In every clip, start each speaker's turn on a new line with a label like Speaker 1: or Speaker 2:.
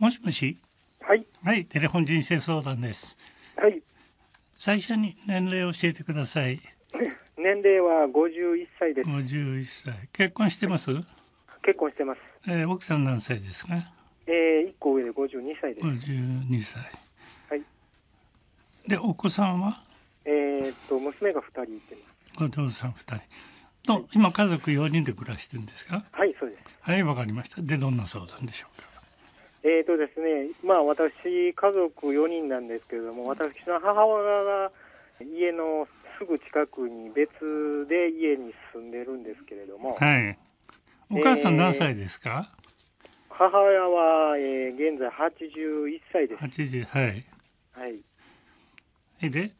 Speaker 1: もしもし。
Speaker 2: はい。
Speaker 1: はい、テレフォン人生相談です。
Speaker 2: はい。
Speaker 1: 最初に年齢を教えてください。
Speaker 2: 年齢は51歳です。
Speaker 1: 51歳。結婚してます？
Speaker 2: 結婚してます。
Speaker 1: 奥さん何歳ですか
Speaker 2: 1個上で52歳です。
Speaker 1: ？52歳。
Speaker 2: はい。
Speaker 1: で、お子さんは？
Speaker 2: 娘が2人いてます。
Speaker 1: お父さん2人。
Speaker 2: はい、
Speaker 1: 今家族4人で暮らしてるんですか？
Speaker 2: はい、そうです。
Speaker 1: はい、わかりました。で、どんな相談でしょうか？
Speaker 2: ですね、私、家族4人なんですけれども、私の母親が家のすぐ近くに別で家に住んでるんですけれども、
Speaker 1: はい。お母さん何歳ですか？
Speaker 2: 母親は、現在81歳です。
Speaker 1: 80、はい。
Speaker 2: はい。
Speaker 1: で、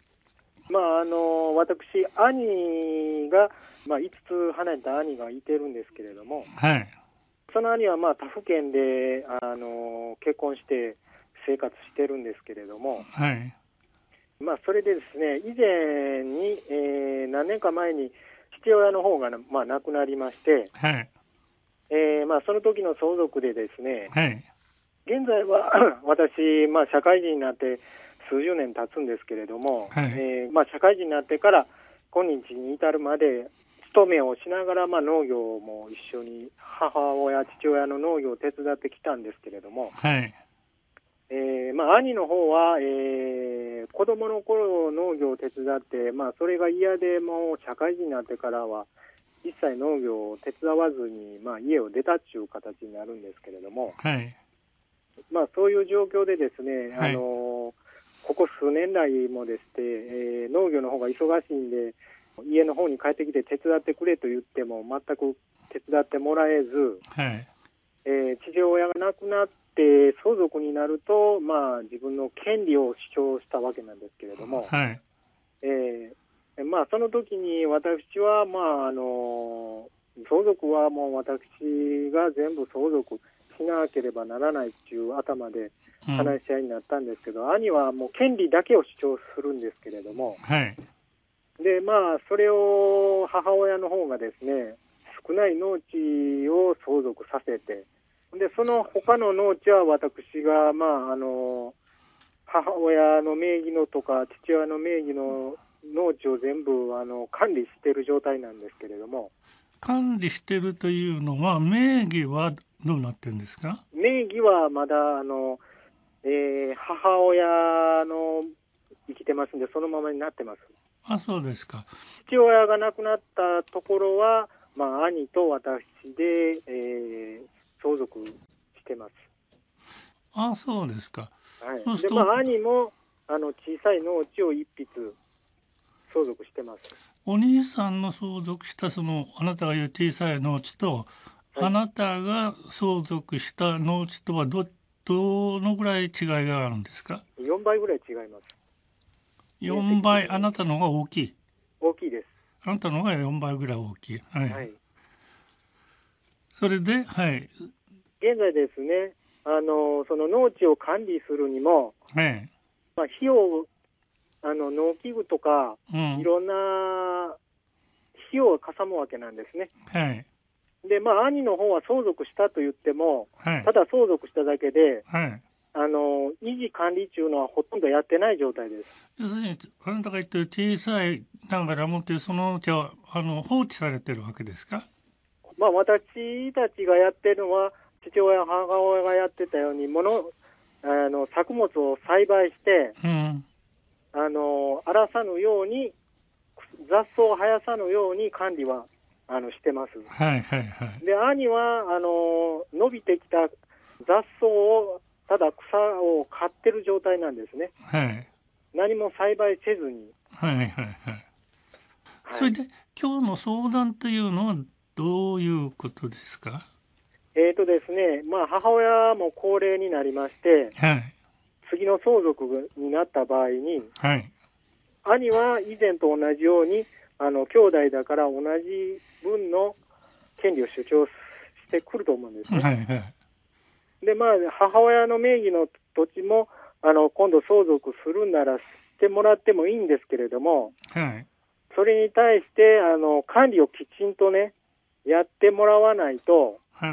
Speaker 2: 私、兄が、5つ離れた兄がいてるんですけれども、
Speaker 1: はい。
Speaker 2: その兄は他府県で、結婚して生活してるんですけれども、
Speaker 1: はい。
Speaker 2: それでですね、以前に、何年か前に父親の方が、亡くなりまして、
Speaker 1: はい。
Speaker 2: その時の相続でですね、
Speaker 1: はい。
Speaker 2: 現在は私、社会人になって数十年経つんですけれども、
Speaker 1: はい。
Speaker 2: 社会人になってから今日に至るまで勤めをしながら、農業も一緒に母親、父親の農業を手伝ってきたんですけれども、
Speaker 1: はい。
Speaker 2: 兄の方は、子供の頃農業を手伝って、それが嫌でもう社会人になってからは一切農業を手伝わずに、家を出たっていう形になるんですけれども、
Speaker 1: はい。
Speaker 2: そういう状況でですね、
Speaker 1: はい。
Speaker 2: ここ数年来もですね、農業の方が忙しいんで、家の方に帰ってきて手伝ってくれと言っても全く手伝ってもらえず、
Speaker 1: はい。
Speaker 2: 父親が亡くなって相続になると、自分の権利を主張したわけなんですけれども、
Speaker 1: はい。
Speaker 2: その時に私は、相続はもう私が全部相続しなければならないっていう頭で話し合いになったんですけど、兄はもう権利だけを主張するんですけれども、
Speaker 1: はい。
Speaker 2: で、それを母親の方がですね、少ない農地を相続させて、で、その他の農地は私が、母親の名義のとか、父親の名義の農地を全部管理している状態なんですけれども。
Speaker 1: 管理してるというのは、名義はどうなってるんですか？
Speaker 2: 名義はまだ、母親の生きてますんで、そのままになってます。
Speaker 1: あ、そうですか。
Speaker 2: 父親が亡くなったところは、兄と私で、相続してます。
Speaker 1: あ、そうですか。
Speaker 2: はい。で、
Speaker 1: そうすると、
Speaker 2: 兄も小さい農地を一筆相続してます。
Speaker 1: お兄さんの相続したあなたが言う小さい農地と、
Speaker 2: はい、
Speaker 1: あなたが相続した農地とはどのぐらい違いがあるんですか
Speaker 2: 4倍ぐらい違います。
Speaker 1: ？4倍、あなたの方が大きい。
Speaker 2: 大きいです。
Speaker 1: あなたの方が4倍ぐらい大きい。はい。
Speaker 2: はい、
Speaker 1: それで、はい。
Speaker 2: 現在ですね、その農地を管理するにも、
Speaker 1: はい。
Speaker 2: 費用、農機具とか、いろんな費用がかさむわけなんですね。
Speaker 1: はい。
Speaker 2: で、兄の方は相続したと言っても、
Speaker 1: はい、
Speaker 2: ただ相続しただけで、
Speaker 1: はい、
Speaker 2: 維持管理中のはほとんどやってない状態です。
Speaker 1: 要するに、あなたが言ってる小さいながらもっていうその農地は放置されてるわけですか？
Speaker 2: 私たちがやってるのは、父親、母親がやってたように、作物を栽培して、荒らさぬように、雑草を生やさぬように管理はしてます。
Speaker 1: はいはいはい。
Speaker 2: で、兄は伸びてきた雑草を、ただ草を刈ってる状態なんですね。
Speaker 1: はい。
Speaker 2: 何も栽培せずに。
Speaker 1: はいはいはい。それで、今日の相談というのはどういうことですか？
Speaker 2: ですね、母親も高齢になりまして、
Speaker 1: はい。
Speaker 2: 次の相続になった場合に、
Speaker 1: はい。
Speaker 2: 兄は以前と同じように、兄弟だから同じ分の権利を主張してくると思うんですね。
Speaker 1: はいはい。
Speaker 2: で、母親の名義の土地も、今度相続するならしてもらってもいいんですけれども、
Speaker 1: はい。
Speaker 2: それに対して、管理をきちんとね、やってもらわないと、
Speaker 1: はい。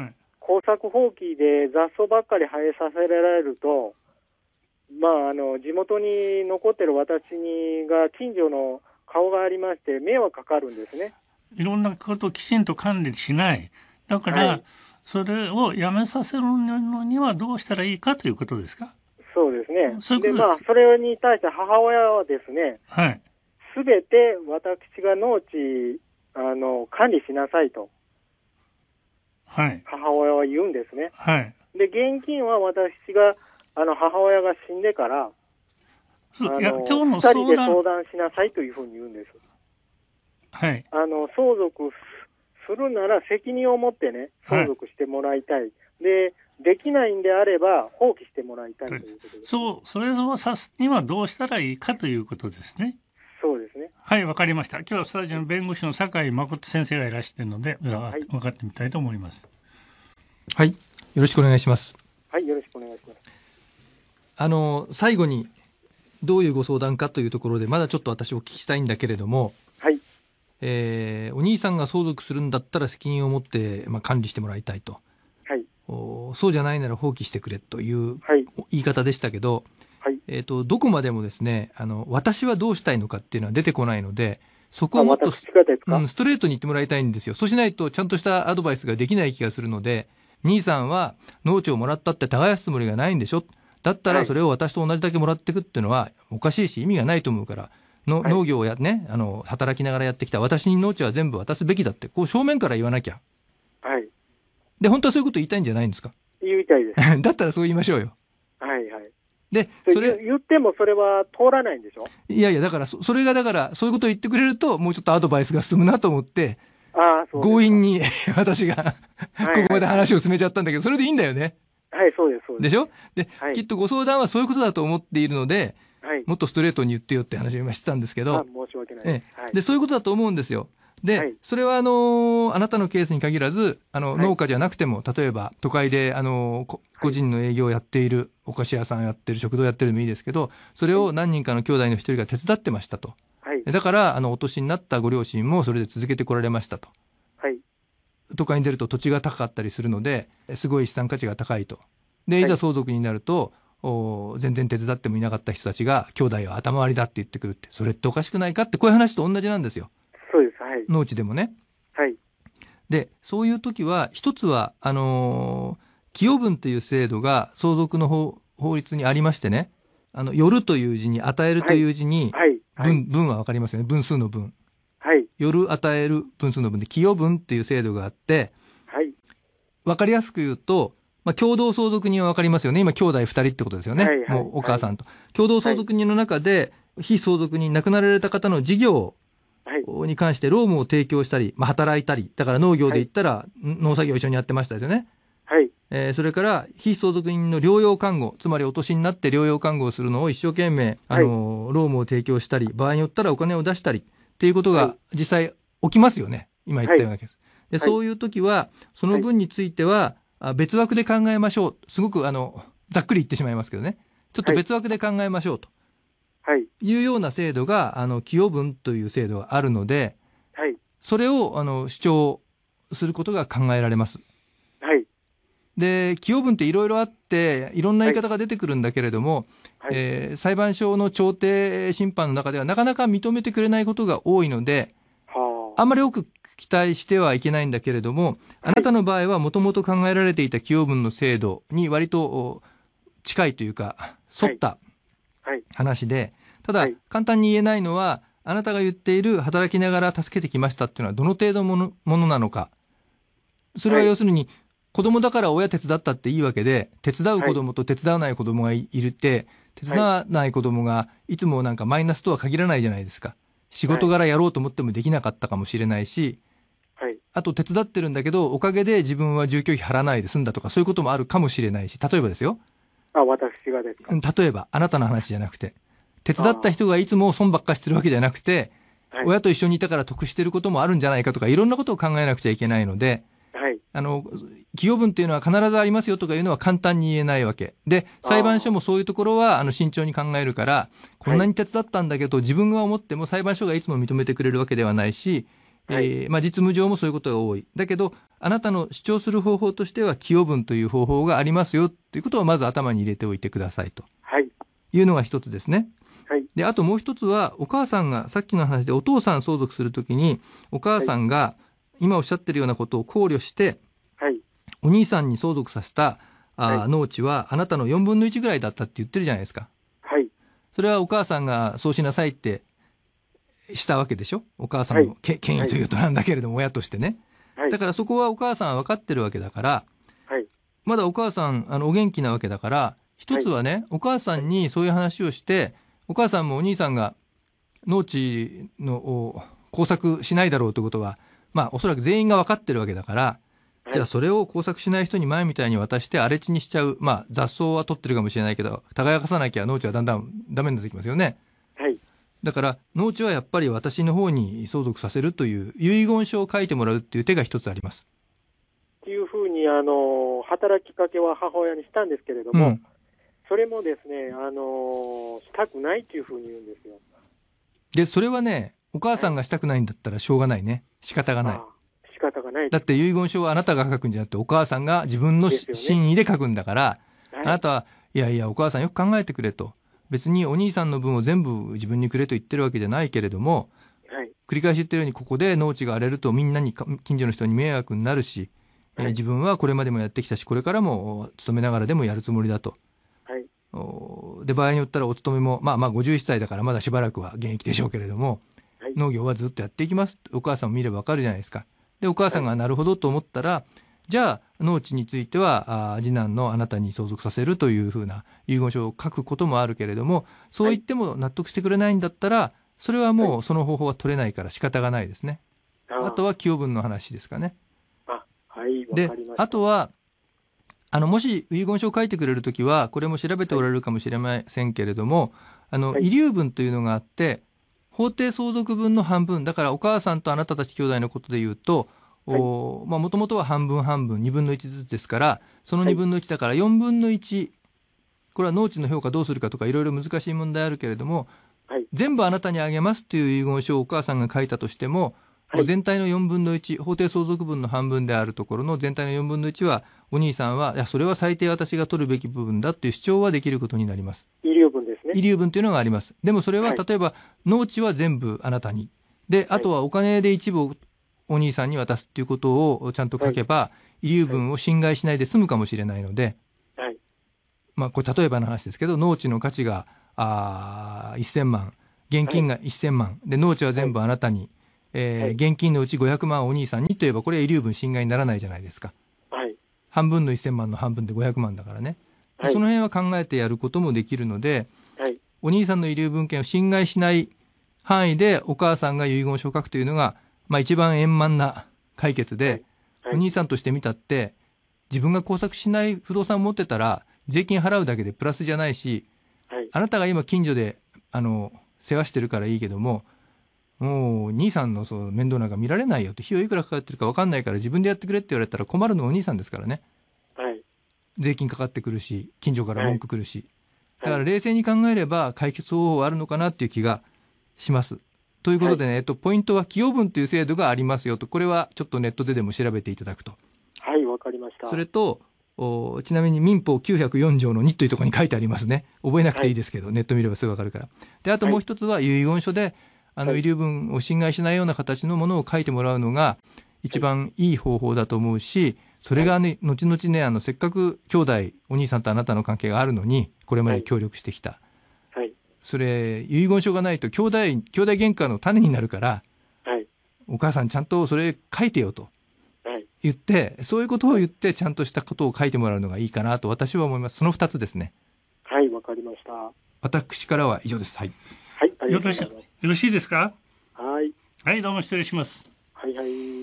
Speaker 2: 耕作放棄で雑草ばっかり生えさせられると、地元に残ってる私が近所の顔がありまして迷惑かかるんですね。
Speaker 1: いろんなことをきちんと管理しない。だから、
Speaker 2: はい、
Speaker 1: それをやめさせるのにはどうしたらいいかということですか？
Speaker 2: そうですね。
Speaker 1: そういうことです。
Speaker 2: それに対して母親はですね、
Speaker 1: はい。
Speaker 2: すべて私が農地、管理しなさいと、
Speaker 1: はい。
Speaker 2: 母親は言うんですね。
Speaker 1: はい。
Speaker 2: で、現金は私が、母親が死んでから、
Speaker 1: いや、今日の
Speaker 2: 二人
Speaker 1: 相談、
Speaker 2: で相談しなさいというふうに言うんです。
Speaker 1: はい。
Speaker 2: 相続するなら責任を持ってね、相続してもらいたい。で、できないんであれば放棄してもらいたいということです。
Speaker 1: そう、それを指すにはどうしたらいいかということですね。
Speaker 2: そうですね。
Speaker 1: はい、わかりました。今日はスタジオの弁護士の酒井誠先生がいらしているので、
Speaker 2: はい、
Speaker 1: 分かってみたいと思います。
Speaker 3: はい。よろしくお願いします。
Speaker 2: はい、よろしくお願いします。
Speaker 3: 最後にどういうご相談かというところで、まだちょっと私お聞きしたいんだけれども、
Speaker 2: はい。
Speaker 3: お兄さんが相続するんだったら責任を持って、管理してもらいたいと。
Speaker 2: はい。
Speaker 3: そうじゃないなら放棄してくれという
Speaker 2: はい。
Speaker 3: 言い方でしたけど、
Speaker 2: はい。
Speaker 3: どこまでもですね、私はどうしたいのかっていうのは出てこないので、そこをもっと
Speaker 2: 私がですか？
Speaker 3: ストレートに言ってもらいたいんですよ。そうしないとちゃんとしたアドバイスができない気がするので、兄さんは農地をもらったって耕すつもりがないんでしょ。だったらそれを私と同じだけもらっていくっていうのはおかしいし意味がないと思うから、農業を働きながらやってきた私に農地は全部渡すべきだって、こう正面から言わなきゃ。
Speaker 2: はい。
Speaker 3: で、本当はそういうこと言いたいんじゃないんですか？
Speaker 2: 言いたいです。
Speaker 3: だったらそう言いましょうよ。
Speaker 2: はいはい。
Speaker 3: で、
Speaker 2: 言ってもそれは通らないんでしょ？
Speaker 3: いやいや、だからそれがだからそういうことを言ってくれるともうちょっとアドバイスが進むなと思って、強引に私がここまで話を進めちゃったんだけど、それでいいんだよね。
Speaker 2: はい、そうです、そうです。
Speaker 3: でしょ？で、はい、きっとご相談はそういうことだと思っているので、
Speaker 2: はい、
Speaker 3: もっとストレートに言ってよって話を今してたんですけど、
Speaker 2: 申し訳ないです。
Speaker 3: で、そういうことだと思うんですよ。で、はい、それはあなたのケースに限らず、農家じゃなくても、例えば都会で個人の営業をやっている、お菓子屋さんやってる、食堂やってるでもいいですけど、それを何人かの兄弟の一人が手伝ってましたと。はい、だからお年になったご両親もそれで続けてこられましたと。はい、都会に出ると土地が高かったりするので、すごい資産価値が高いと。で、いざ相続になると、全然手伝ってもいなかった人たちが兄弟は頭割りだって言ってくるって、それっておかしくないかって、こういう話と同じなんですよ。
Speaker 2: そうです。はい。
Speaker 3: 農地でもね。
Speaker 2: はい。
Speaker 3: で、そういう時は一つは寄与分という制度が相続の法律にありましてね、よるという字に与えるという字に、分はわかりますよね。分数の分。はい。よる与える分数の分で寄与分っていう制度があって、はい。わかりやすく言うと、共同相続人はわかりますよね。今兄弟2人ってことですよね。はいはい、もうお母さんと。共同相続人の中で、非相続人亡くなられた方の事業に関して労務を提供したり、働いたり、だから農業で言ったら農作業一緒にやってましたですよね。はい。それから非相続人の療養看護、つまりお年になって療養看護をするのを一生懸命、労務を提供したり、場合によったらお金を出したりっていうことが実際起きますよね。今言ったようなケース。で、そういう時は、その分については、別枠で考えましょう。すごくざっくり言ってしまいますけどね。ちょっと別枠で考えましょうと。はい。いうような制度が、寄与分という制度があるので、はい。それを、主張することが考えられます。はい。で、寄与分っていろいろあって、いろんな言い方が出てくるんだけれども、はい、裁判所の調停審判の中ではなかなか認めてくれないことが多いので、あんまり多く期待してはいけないんだけれども、あなたの場合はもともと考えられていた寄与分の制度に割と近いというか、沿った話で、ただ簡単に言えないのは、あなたが言っている働きながら助けてきましたっていうのはどの程度ものなのか。それは要するに、子供だから親手伝ったっていいわけで、手伝う子供と手伝わない子供がいるって、手伝わない子供がいつもなんかマイナスとは限らないじゃないですか。仕事柄やろうと思ってもできなかったかもしれないし、はい、あと手伝ってるんだけど、おかげで自分は住居費払わないで済んだとか、そういうこともあるかもしれないし、例えばですよ。
Speaker 2: 私がですか？
Speaker 3: 例えば、あなたの話じゃなくて、手伝った人がいつも損ばっかしてるわけじゃなくて、親と一緒にいたから得してることもあるんじゃないかとか、いろんなことを考えなくちゃいけないので、はい、寄与分っていうのは必ずありますよとかいうのは簡単に言えないわけで、裁判所もそういうところは慎重に考えるから、こんなに手伝ったんだけど、自分が思っても裁判所がいつも認めてくれるわけではないし、 実務上もそういうことが多い。だけど、あなたの主張する方法としては、寄与分という方法がありますよということをまず頭に入れておいてくださいと。いうのが一つですね。で、あともう一つは、お母さんが、さっきの話でお父さん相続するときに、お母さんが今おっしゃってるようなことを考慮して、お兄さんに相続させた農地はあなたの4分の1ぐらいだったって言ってるじゃないですか。それはお母さんがそうしなさいってしたわけでしょ。お母さんの権威というとなんだけれども、親としてね。だからそこはお母さんは分かってるわけだから、まだお母さんお元気なわけだから、一つはね、お母さんにそういう話をして、お母さんもお兄さんが農地の耕作しないだろうということは、おそらく全員が分かってるわけだから、じゃあそれを耕作しない人に前みたいに渡して荒れ地にしちゃう。雑草は取ってるかもしれないけど、耕かさなきゃ農地はだんだんダメになってきますよね。だから農地はやっぱり私の方に相続させるという遺言書を書いてもらうっていう手が一つあります。
Speaker 2: っていうふうに働きかけは母親にしたんですけれども、それもですね、したくないっていうふうに言うんですよ。
Speaker 3: で、それはね、お母さんがしたくないんだったらしょうがないね。仕方がない。
Speaker 2: 仕方がない。
Speaker 3: だって遺言書はあなたが書くんじゃなくてお母さんが自分の真意で書くんだから、あなたは、いやいやお母さんよく考えてくれと。別にお兄さんの分を全部自分にくれと言ってるわけじゃないけれども、繰り返し言ってるようにここで農地が荒れるとみんなに近所の人に迷惑になるし、自分はこれまでもやってきたしこれからも勤めながらでもやるつもりだと。で場合によったらお勤めも51歳だからまだしばらくは現役でしょうけれども、農業はずっとやっていきます。お母さんを見ればわかるじゃないですか。でお母さんがなるほどと思ったら、じゃあ農地については次男のあなたに相続させるというふうな遺言書を書くこともあるけれども、そう言っても納得してくれないんだったら、それはもうその方法は取れないから仕方がないですね。あとは寄与分の話ですかね。で、あとはもし遺言書を書いてくれるときはこれも調べておられるかもしれませんけれども、遺留分というのがあって、法定相続分の半分だから、お母さんとあなたたち兄弟のことでいうと、もともとは半分半分2分の1ずつですから、その2分の1だから4分の1、これは農地の評価どうするかとかいろいろ難しい問題あるけれども、全部あなたにあげますという遺言書をお母さんが書いたとしても、全体の4分の1、法定相続分の半分であるところの全体の4分の1はお兄さんは、いやそれは最低私が取るべき部分だという主張はできることになります。
Speaker 2: 遺留分ですね。
Speaker 3: 遺留分というのがあります。でもそれは例えば、農地は全部あなたにで、あとはお金で一部をお兄さんに渡すっていうことをちゃんと書けば、遺留分を侵害しないで済むかもしれないので、これ例えばの話ですけど、農地の価値が1000万、現金が1000万で農地は全部あなたに、現金のうち500万お兄さんにといえば、これは遺留分侵害にならないじゃないですか。半分の1000万の半分で500万だからね。その辺は考えてやることもできるので、お兄さんの遺留分権を侵害しない範囲でお母さんが遺言書を書くというのが、一番円満な解決で、お兄さんとして見たって自分が耕作しない不動産を持ってたら税金払うだけでプラスじゃないし、あなたが今近所で世話してるからいいけども、もう兄さんの面倒なんか見られないよって、費用いくらかかってるか分かんないから自分でやってくれって言われたら困るのはお兄さんですからね。税金かかってくるし、近所から文句くるし、だから冷静に考えれば解決方法あるのかなっていう気がします。ということでね、ポイントは寄与分という制度がありますよと。これはちょっとネットででも調べていただくと。
Speaker 2: わかりました。
Speaker 3: それとちなみに民法904条の2というところに書いてありますね。覚えなくていいですけど、ネット見ればすぐわかるから。で、あともう一つは遺言書で遺留分を侵害しないような形のものを書いてもらうのが一番いい方法だと思うし、それがね、後々ね、せっかく兄弟、お兄さんとあなたの関係があるのにこれまで協力してきた、それ遺言書がないと兄弟喧嘩の種になるから、お母さんちゃんとそれ書いてよと言って、そういうことを言ってちゃんとしたことを書いてもらうのがいいかなと私は思います。その2つですね。
Speaker 2: わかりました。
Speaker 3: 私からは以上です。
Speaker 1: よろしいですか。
Speaker 2: はい、
Speaker 1: どうも失礼します。
Speaker 2: はい。